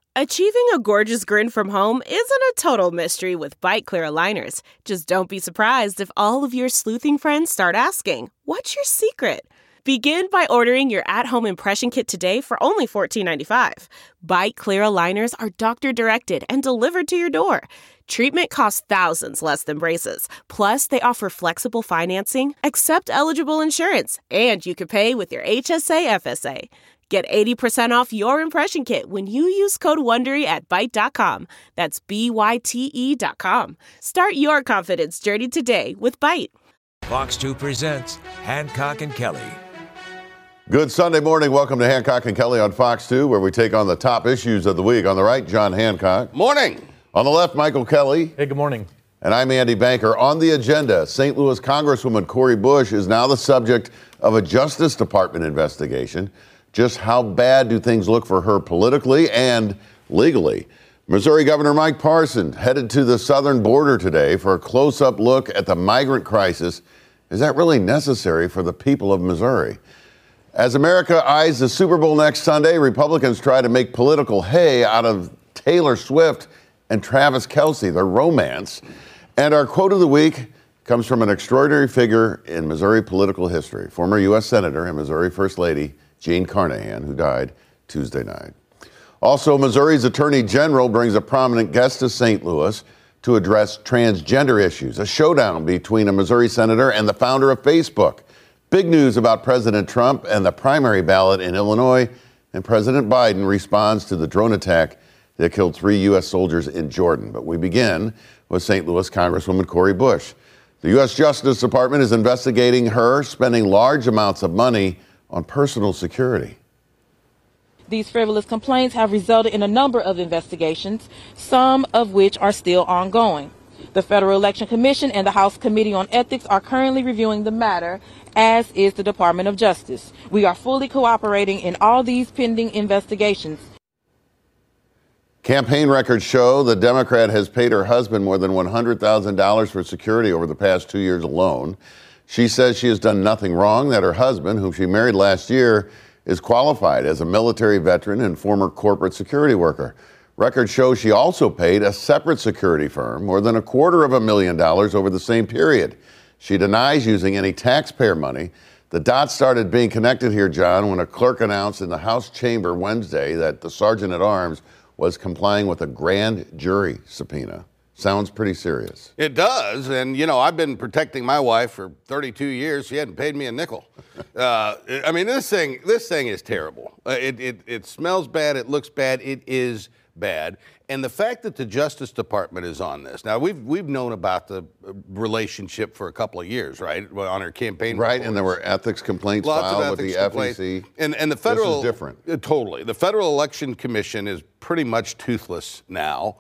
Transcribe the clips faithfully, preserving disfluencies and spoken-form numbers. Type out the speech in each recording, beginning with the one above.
Achieving a gorgeous grin from home isn't a total mystery with Byte Clear aligners. Just don't be surprised if all of your sleuthing friends start asking, "What's your secret?" Begin by ordering your at-home impression kit today for only fourteen ninety-five. Byte Clear aligners are doctor-directed and delivered to your door. Treatment costs thousands less than braces. Plus, they offer flexible financing, accept eligible insurance, and you can pay with your H S A F S A. Get eighty percent off your impression kit when you use code WONDERY at Byte dot com. That's B Y T E dot com. Start your confidence journey today with Byte. Fox two presents Hancock and Kelly. Good Sunday morning. Welcome to Hancock and Kelly on Fox two, where we take on the top issues of the week. On the right, John Hancock. Morning. On the left, Michael Kelly. Hey, good morning. And I'm Andy Banker. On the agenda, Saint Louis Congresswoman Cori Bush is now the subject of a Justice Department investigation. Just how bad do things look for her politically and legally? Missouri Governor Mike Parson headed to the southern border today for a close-up look at the migrant crisis. Is that really necessary for the people of Missouri? As America eyes the Super Bowl next Sunday, Republicans try to make political hay out of Taylor Swift and Travis Kelce, their romance. And our quote of the week comes from an extraordinary figure in Missouri political history, former U S Senator and Missouri First Lady Jean Carnahan, who died Tuesday night. Also, Missouri's Attorney General brings a prominent guest to Saint Louis to address transgender issues, a showdown between a Missouri senator and the founder of Facebook. Big news about President Trump and the primary ballot in Illinois, and President Biden responds to the drone attack that killed three U S soldiers in Jordan. But we begin with Saint Louis Congresswoman Cori Bush. The U S Justice Department is investigating her spending large amounts of money on personal security. These frivolous complaints have resulted in a number of investigations, some of which are still ongoing. The Federal Election Commission and the House Committee on Ethics are currently reviewing the matter, as is the Department of Justice. We are fully cooperating in all these pending investigations. Campaign records show the Democrat has paid her husband more than one hundred thousand dollars for security over the past two years alone. She says she has done nothing wrong, that her husband, whom she married last year, is qualified as a military veteran and former corporate security worker. Records show she also paid a separate security firm more than a quarter of a million dollars over the same period. She denies using any taxpayer money. The dots started being connected here, John, when a clerk announced in the House chamber Wednesday that the sergeant at arms was complying with a grand jury subpoena. Sounds pretty serious. It does. And, you know, I've been protecting my wife for thirty-two years. She hadn't paid me a nickel. Uh, I mean, this thing this thing is terrible. Uh, it, it, it smells bad. It looks bad. It is bad. And the fact that the Justice Department is on this. Now, we've we've known about the relationship for a couple of years, right, on her campaign. Right, reports. And there were ethics complaints Lots filed of with ethics the complaints. F E C. And, and the federal... This is different. Uh, totally. The Federal Election Commission is pretty much toothless now.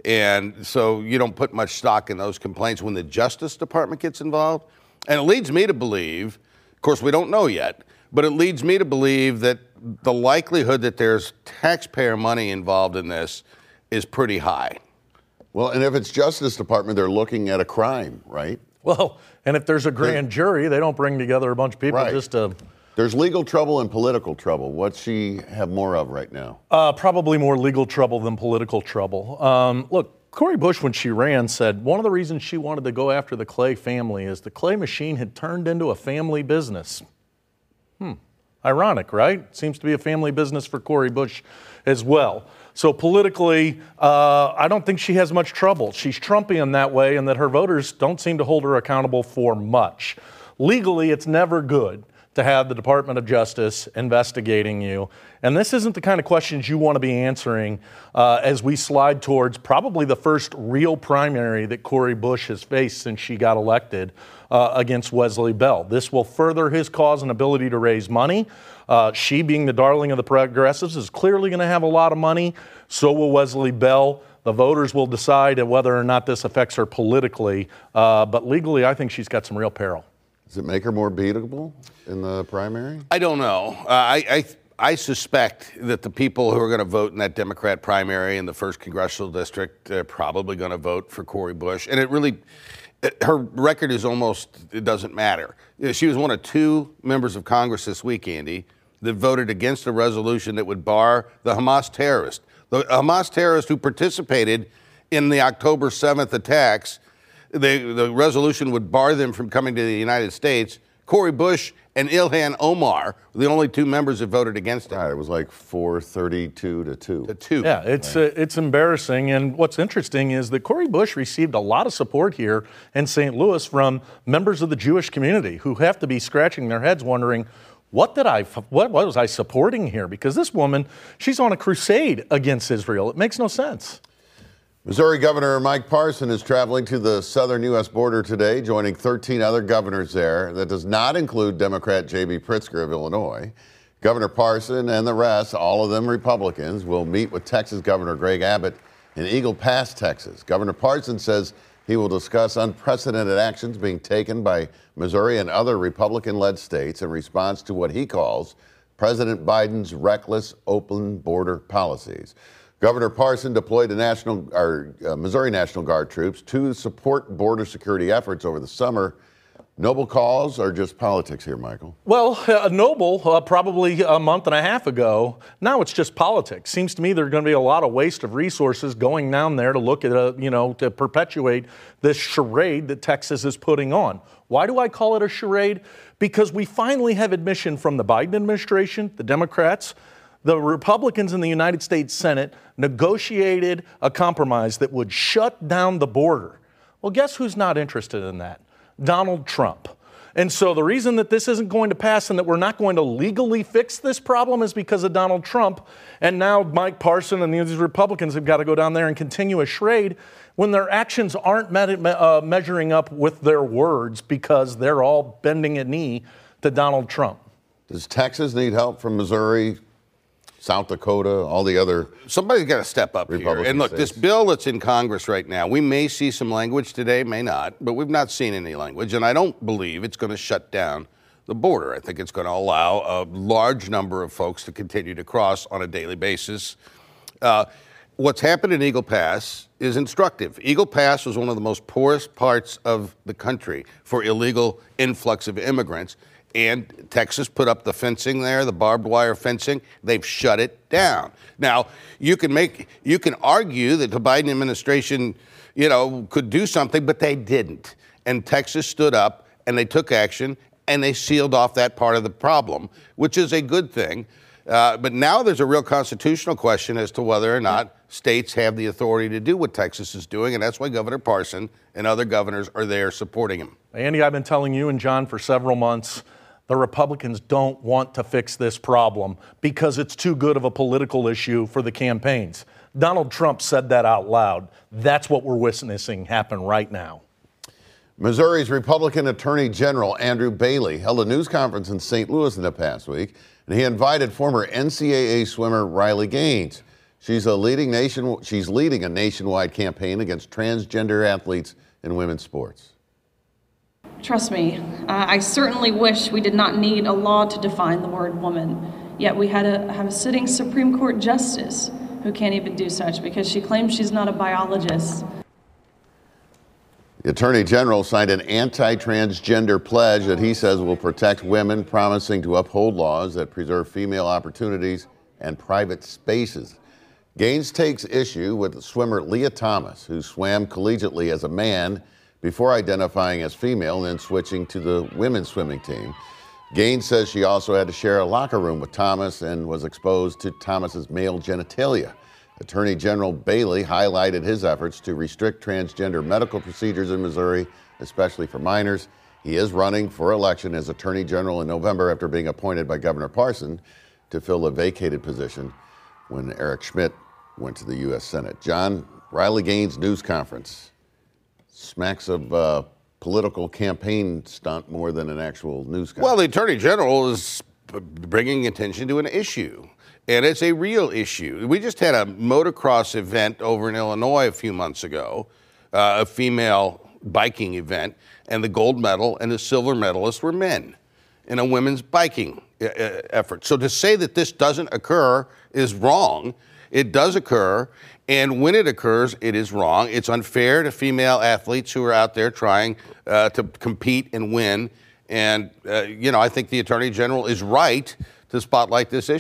And so you don't put much stock in those complaints when the Justice Department gets involved. And it leads me to believe, of course, we don't know yet, but it leads me to believe that the likelihood that there's taxpayer money involved in this is pretty high. Well, and if it's Justice Department, they're looking at a crime, right? Well, and if there's a grand jury, they don't bring together a bunch of people Right. just to... There's legal trouble and political trouble. What's she have more of right now? Uh, probably more legal trouble than political trouble. Um, look, Cori Bush, when she ran, said one of the reasons she wanted to go after the Clay family is the Clay machine had turned into a family business. Hmm. Ironic, right? Seems to be a family business for Cori Bush as well. So politically, uh, I don't think she has much trouble. She's Trumpian that way, and that her voters don't seem to hold her accountable for much. Legally, it's never good to have the Department of Justice investigating you. And this isn't the kind of questions you want to be answering uh, as we slide towards probably the first real primary that Cori Bush has faced since she got elected uh, against Wesley Bell. This will further his cause and ability to raise money. Uh, she, being the darling of the progressives, is clearly going to have a lot of money. So will Wesley Bell. The voters will decide whether or not this affects her politically. Uh, but legally, I think she's got some real peril. Does it make her more beatable in the primary? I don't know. Uh, I, I I suspect that the people who are going to vote in that Democrat primary in the first congressional district are probably going to vote for Cori Bush. And it really, it, her record is almost, it doesn't matter. She was one of two members of Congress this week, Andy, that voted against a resolution that would bar the Hamas terrorists, The Hamas terrorists who participated in the October seventh attacks, they, the resolution would bar them from coming to the United States. Cori Bush and Ilhan Omar were the only two members that voted against it. Right, it was like four thirty-two to two. To two. Yeah, it's right. uh, it's embarrassing. And what's interesting is that Cori Bush received a lot of support here in Saint Louis from members of the Jewish community who have to be scratching their heads wondering, what did I, what was I supporting here? Because this woman, she's on a crusade against Israel. It makes no sense. Missouri Governor Mike Parson is traveling to the southern U S border today, joining thirteen other governors there. That does not include Democrat J B Pritzker of Illinois. Governor Parson and the rest, all of them Republicans, will meet with Texas Governor Greg Abbott in Eagle Pass, Texas. Governor Parson says he will discuss unprecedented actions being taken by Missouri and other Republican-led states in response to what he calls President Biden's reckless open border policies. Governor Parson deployed the National, or, uh, Missouri National Guard troops to support border security efforts over the summer. Noble cause or just politics here, Michael? Well, uh, noble uh, probably a month and a half ago. Now it's just politics. Seems to me there's going to be a lot of waste of resources going down there to look at, a, you know, to perpetuate this charade that Texas is putting on. Why do I call it a charade? Because we finally have admission from the Biden administration, the Democrats, the Republicans in the United States Senate negotiated a compromise that would shut down the border. Well, guess who's not interested in that? Donald Trump. And so the reason that this isn't going to pass and that we're not going to legally fix this problem is because of Donald Trump. And now Mike Parson and these Republicans have got to go down there and continue a charade when their actions aren't me- uh, measuring up with their words because they're all bending a knee to Donald Trump. Does Texas need help from Missouri, South Dakota, all the other? Somebody's got to step up Republican here. And look, states. this bill that's in Congress right now, we may see some language today, may not, but we've not seen any language. And I don't believe it's going to shut down the border. I think it's going to allow a large number of folks to continue to cross on a daily basis. Uh, what's happened in Eagle Pass is instructive. Eagle Pass was one of the most poorest parts of the country for illegal influx of immigrants. And Texas put up the fencing there, the barbed wire fencing. They've shut it down. Now, you can make, you can argue that the Biden administration, you know, could do something, but they didn't. And Texas stood up and they took action and they sealed off that part of the problem, which is a good thing. Uh, but now there's a real constitutional question as to whether or not states have the authority to do what Texas is doing. And that's why Governor Parson and other governors are there supporting him. Andy, I've been telling you and John for several months, the Republicans don't want to fix this problem because it's too good of a political issue for the campaigns. Donald Trump said that out loud. That's what we're witnessing happen right now. Missouri's Republican Attorney General Andrew Bailey held a news conference in Saint Louis in the past week, and he invited former N C double A swimmer Riley Gaines. She's a leading nation. She's leading a nationwide campaign against transgender athletes in women's sports. Trust me, uh, I certainly wish we did not need a law to define the word woman. Yet we had a, have a sitting Supreme Court justice who can't even do such because she claims she's not a biologist. The Attorney General signed an anti-transgender pledge that he says will protect women, promising to uphold laws that preserve female opportunities and private spaces. Gaines takes issue with swimmer Leah Thomas, who swam collegiately as a man before identifying as female and then switching to the women's swimming team. Gaines says she also had to share a locker room with Thomas and was exposed to Thomas's male genitalia. Attorney General Bailey highlighted his efforts to restrict transgender medical procedures in Missouri, especially for minors. He is running for election as Attorney General in November after being appointed by Governor Parson to fill a vacated position when Eric Schmidt went to the U S Senate. John, Riley Gaines' news conference smacks of uh, political campaign stunt more than an actual news conference. Well, the Attorney General is bringing attention to an issue, and it's a real issue. We just had a motocross event over in Illinois a few months ago, uh, a female biking event, and the gold medal and the silver medalists were men in a women's biking uh, effort. So to say that this doesn't occur is wrong. It does occur, and when it occurs, it is wrong. It's unfair to female athletes who are out there trying uh, to compete and win. And, uh, you know, I think the Attorney General is right to spotlight this issue.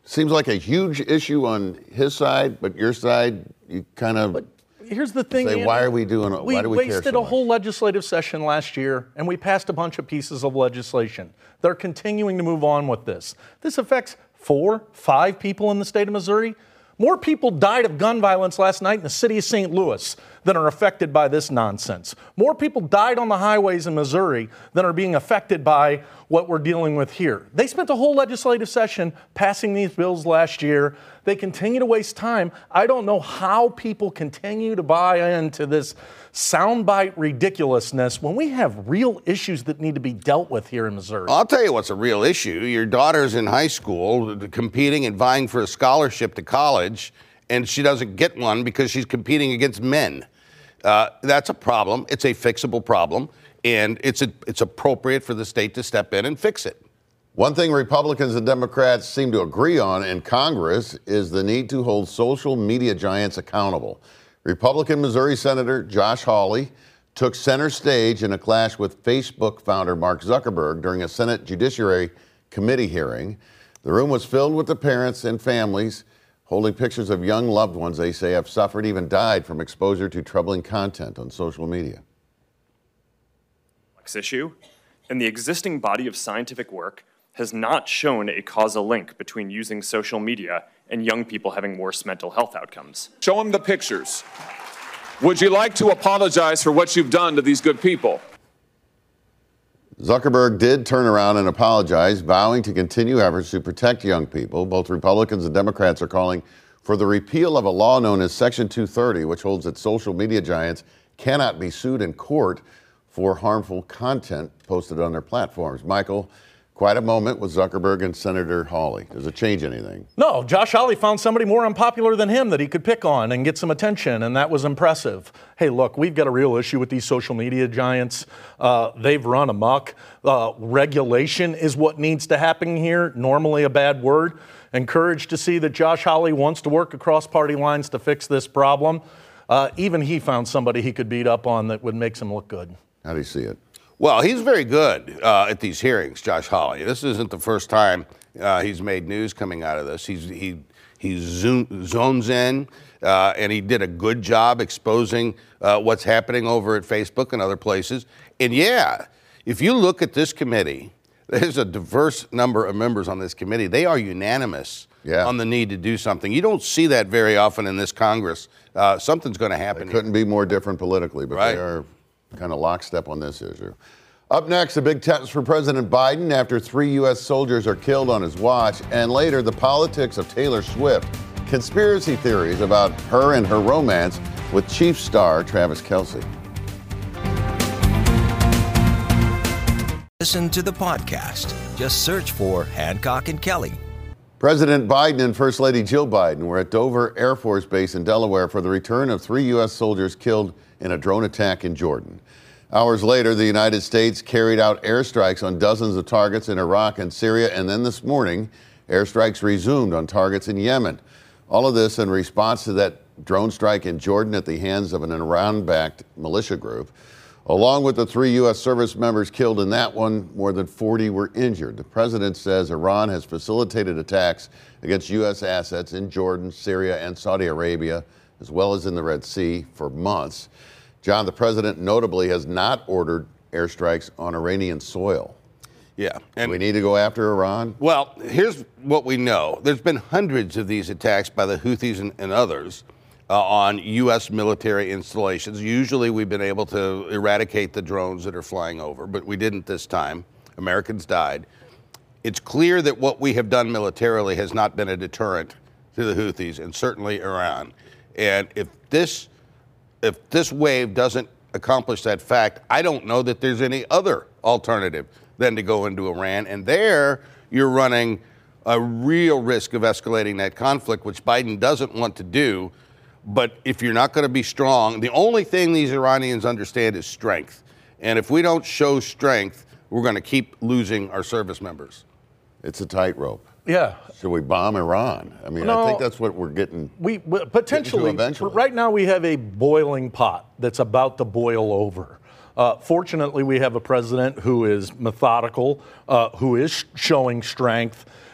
Seems like a huge issue on his side, but your side, you kind of here's the thing, say, Andy, why are we doing it? We why do we wasted care so a much? whole legislative session last year, and we passed a bunch of pieces of legislation. They're continuing to move on with this. This affects four, five people in the state of Missouri. More people died of gun violence last night in the city of Saint Louis than are affected by this nonsense. More people died on the highways in Missouri than are being affected by what we're dealing with here. They spent a whole legislative session passing these bills last year. They continue to waste time. I don't know how people continue to buy into this soundbite ridiculousness when we have real issues that need to be dealt with here in Missouri. I'll tell you what's a real issue. Your daughter's in high school competing and vying for a scholarship to college, and she doesn't get one because she's competing against men. Uh, that's a problem. It's a fixable problem, and it's a, it's appropriate for the state to step in and fix it. One thing Republicans and Democrats seem to agree on in Congress is the need to hold social media giants accountable. Republican Missouri Senator Josh Hawley took center stage in a clash with Facebook founder Mark Zuckerberg during a Senate Judiciary Committee hearing. The room was filled with the parents and families holding pictures of young loved ones they say have suffered, even died from exposure to troubling content on social media. Issue, and the existing body of scientific work has not shown a causal link between using social media and young people having worse mental health outcomes. Show them the pictures. Would you like to apologize for what you've done to these good people? Zuckerberg did turn around and apologize, vowing to continue efforts to protect young people. Both Republicans and Democrats are calling for the repeal of a law known as Section two thirty, which holds that social media giants cannot be sued in court for harmful content posted on their platforms. Michael, quite a moment with Zuckerberg and Senator Hawley. Does it change anything? No, Josh Hawley found somebody more unpopular than him that he could pick on and get some attention, and that was impressive. Hey, look, we've got a real issue with these social media giants. Uh, they've run amok. Uh, regulation is what needs to happen here, normally a bad word. Encouraged to see that Josh Hawley wants to work across party lines to fix this problem. Uh, even he found somebody he could beat up on that would make him look good. How do you see it? Well, he's very good uh, at these hearings, Josh Hawley. This isn't the first time uh, he's made news coming out of this. He's, he he zoom, zones in, uh, and he did a good job exposing uh, what's happening over at Facebook and other places. And yeah, if you look at this committee, there's a diverse number of members on this committee. They are unanimous yeah. on the need to do something. You don't see that very often in this Congress. Uh, something's going to happen. They couldn't here. be more different politically, but right. they are kind of lockstep on this issue. Up next, a big test for President Biden after three U S soldiers are killed on his watch. And later, the politics of Taylor Swift. Conspiracy theories about her and her romance with Chiefs star Travis Kelce. Listen to the podcast. Just search for Hancock and Kelly. President Biden and First Lady Jill Biden were at Dover Air Force Base in Delaware for the return of three U S soldiers killed in a drone attack in Jordan. Hours later, the United States carried out airstrikes on dozens of targets in Iraq and Syria, and then this morning, airstrikes resumed on targets in Yemen. All of this in response to that drone strike in Jordan at the hands of an Iran-backed militia group. Along with the three U S service members killed in that one, more than forty were injured. The president says Iran has facilitated attacks against U S assets in Jordan, Syria, and Saudi Arabia, as well as in the Red Sea, for months. John, the president notably has not ordered airstrikes on Iranian soil. Yeah. And Do we need to go after Iran? Well, here's what we know. There's been hundreds of these attacks by the Houthis and, and others uh, on U S military installations. Usually we've been able to eradicate the drones that are flying over, but we didn't this time. Americans died. It's clear that what we have done militarily has not been a deterrent to the Houthis and certainly Iran. And if this if this wave doesn't accomplish that fact, I don't know that there's any other alternative than to go into Iran. And there you're running a real risk of escalating that conflict, which Biden doesn't want to do. But if you're not going to be strong, the only thing these Iranians understand is strength. And if we don't show strength, we're going to keep losing our service members. It's a tightrope. Yeah. Should we bomb Iran? I mean, No, I think that's what we're getting. We potentially, eventually. Right now we have a boiling pot that's about to boil over. Uh, fortunately, we have a president who is methodical, uh, who is showing strength,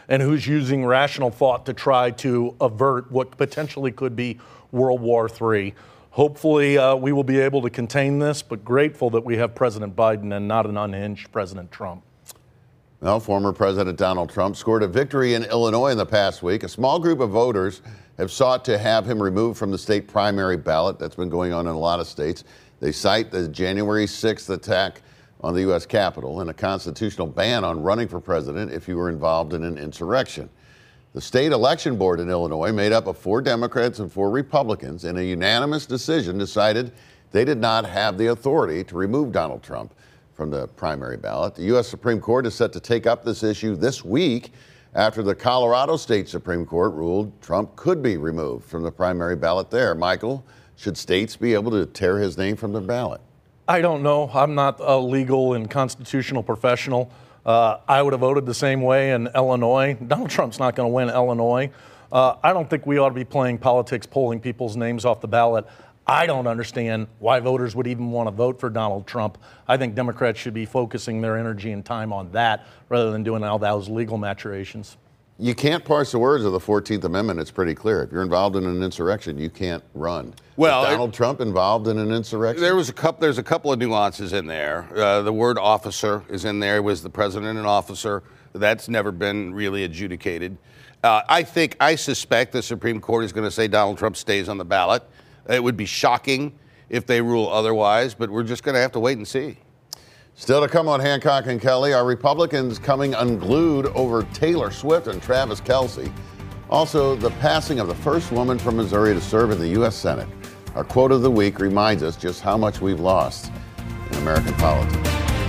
and who's using rational thought to try to avert what potentially could be World War Three. Hopefully, uh, we will be able to contain this, but grateful that we have President Biden and not an unhinged President Trump. Well, former President Donald Trump scored a victory in Illinois in the past week. A small group of voters have sought to have him removed from the state primary ballot. That's been going on in a lot of states. They cite the January sixth attack on the U S Capitol and a constitutional ban on running for president if you were involved in an insurrection. The state election board in Illinois, made up of four Democrats and four Republicans, in a unanimous decision decided they did not have the authority to remove Donald Trump from the primary ballot. The U S Supreme Court is set to take up this issue this week after the Colorado State Supreme Court ruled Trump could be removed from the primary ballot there. Michael, should states be able to tear his name from the ballot? I don't know. I'm not a legal and constitutional professional. Uh, I would have voted the same way in Illinois. Donald Trump's not going to win Illinois. Uh, I don't think we ought to be playing politics, pulling people's names off the ballot. I don't understand why voters would even want to vote for Donald Trump. I think Democrats should be focusing their energy and time on that rather than doing all those legal maturations. You can't parse the words of the fourteenth Amendment. It's pretty clear. If you're involved in an insurrection, you can't run. Well, is Donald Trump involved in an insurrection? There was a couple. There's a couple of nuances in there. Uh, the word officer is in there. Was the president an officer? That's never been really adjudicated. Uh, I think, I suspect the Supreme Court is going to say Donald Trump stays on the ballot. It would be shocking if they rule otherwise, but we're just going to have to wait and see. Still to come on Hancock and Kelly, are Republicans coming unglued over Taylor Swift and Travis Kelce? Also, the passing of the first woman from Missouri to serve in the U S Senate. Our quote of the week reminds us just how much we've lost in American politics.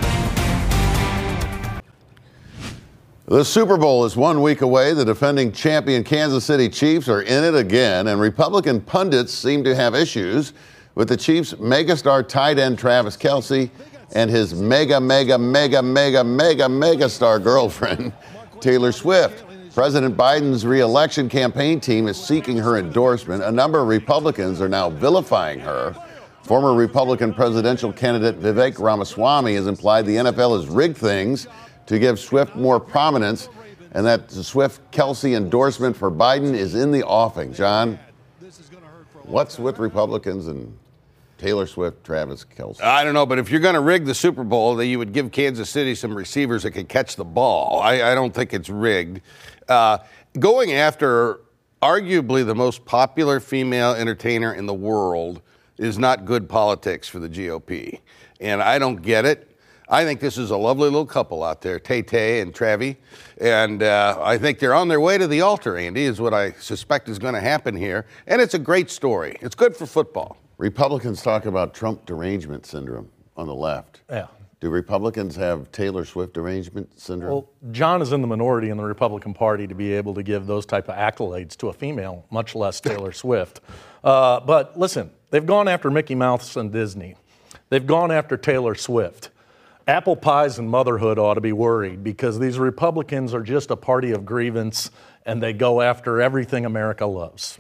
The Super Bowl is one week away. The defending champion Kansas City Chiefs are in it again, and Republican pundits seem to have issues with the Chiefs' megastar tight end Travis Kelce and his mega, mega, mega, mega, mega, mega star girlfriend, Taylor Swift. President Biden's re-election campaign team is seeking her endorsement. A number of Republicans are now vilifying her. Former Republican presidential candidate Vivek Ramaswamy has implied the N F L has rigged things to give Swift more prominence, and that the Swift-Kelce endorsement for Biden is in the offing. John, what's with Republicans and Taylor Swift, Travis Kelce? I don't know, but if you're going to rig the Super Bowl, then you would give Kansas City some receivers that can catch the ball. I, I don't think it's rigged. Uh, going after arguably the most popular female entertainer in the world is not good politics for the G O P. And I don't get it. I think this is a lovely little couple out there, Tay-Tay and Travi. And uh, I think they're on their way to the altar, Andy, is what I suspect is going to happen here. And it's a great story. It's good for football. Republicans talk about Trump derangement syndrome on the left. Yeah. Do Republicans have Taylor Swift derangement syndrome? Well, John is in the minority in the Republican Party to be able to give those type of accolades to a female, much less Taylor Swift. Uh, but listen, they've gone after Mickey Mouse and Disney. They've gone after Taylor Swift. Apple pies and motherhood ought to be worried because these Republicans are just a party of grievance and they go after everything America loves.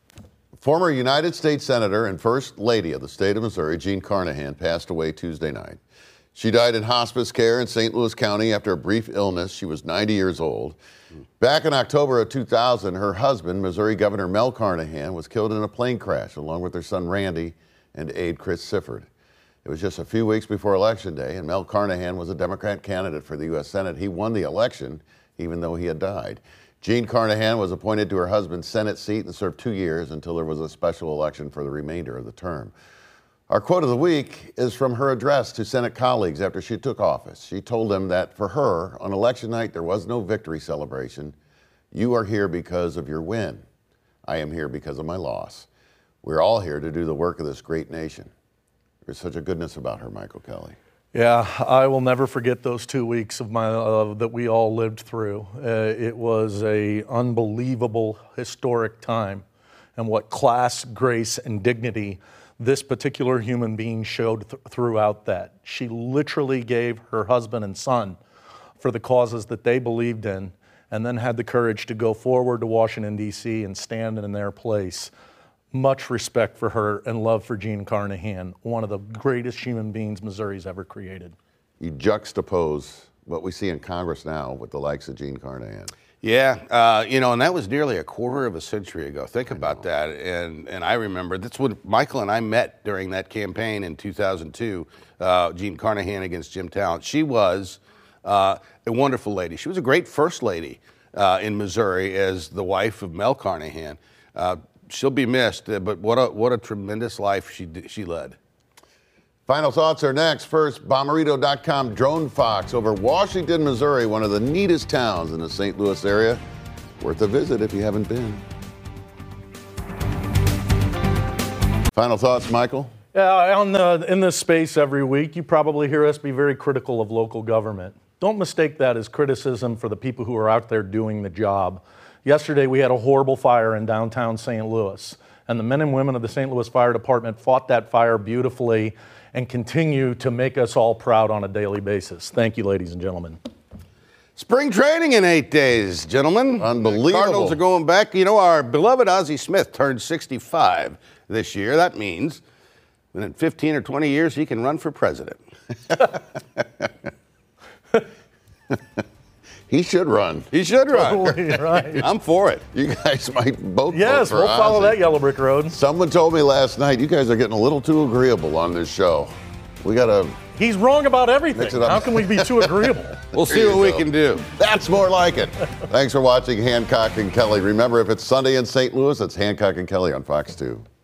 Former United States Senator and First Lady of the state of Missouri, Jean Carnahan, passed away Tuesday night. She died in hospice care in Saint Louis County after a brief illness. She was ninety years old. Back in October of two thousand, her husband, Missouri Governor Mel Carnahan, was killed in a plane crash along with their son Randy and aide Chris Sifford. It was just a few weeks before Election Day, and Mel Carnahan was a Democrat candidate for the U S Senate. He won the election, even though he had died. Jean Carnahan was appointed to her husband's Senate seat and served two years until there was a special election for the remainder of the term. Our quote of the week is from her address to Senate colleagues after she took office. She told them that for her, on election night, there was no victory celebration. You are here because of your win. I am here because of my loss. We're all here to do the work of this great nation. There's such a goodness about her, Michael Kelly. Yeah, I will never forget those two weeks of my uh, that we all lived through. Uh, it was a unbelievable, historic time, and what class, grace, and dignity this particular human being showed th- throughout that. She literally gave her husband and son for the causes that they believed in, and then had the courage to go forward to Washington, D C and stand in their place. Much respect for her and love for Jean Carnahan, one of the greatest human beings Missouri's ever created. You juxtapose what we see in Congress now with the likes of Jean Carnahan. Yeah, uh, you know, and that was nearly a quarter of a century ago. Think about that. And and I remember, that's when Michael and I met during that campaign in two thousand two, uh, Jean Carnahan against Jim Talent. She was uh, a wonderful lady. She was a great first lady uh, in Missouri as the wife of Mel Carnahan. Uh, she'll be missed, uh, but what a, what a tremendous life she, she led. Final thoughts are next. First, Bommarito dot com drone fox over Washington, Missouri, one of the neatest towns in the Saint Louis area. Worth a visit if you haven't been. Final thoughts, Michael? Yeah, on the, in this space every week, you probably hear us be very critical of local government. Don't mistake that as criticism for the people who are out there doing the job. Yesterday, we had a horrible fire in downtown Saint Louis, and the men and women of the Saint Louis Fire Department fought that fire beautifully and continue to make us all proud on a daily basis. Thank you, ladies and gentlemen. Spring training in eight days, gentlemen. Unbelievable. The Cardinals are going back. You know, our beloved Ozzie Smith turned sixty-five this year. That means that in fifteen or twenty years, he can run for president. He should run. He should run. Totally right. I'm for it. You guys might both Yes, vote for we'll follow Ozzie. that yellow brick road. Someone told me last night, you guys are getting a little too agreeable on this show. We got to... He's wrong about everything. Mix it up. How can we be too agreeable? We'll see There what you we go. can do. That's more like it. Thanks for watching Hancock and Kelly. Remember, if it's Sunday in Saint Louis, it's Hancock and Kelly on Fox two.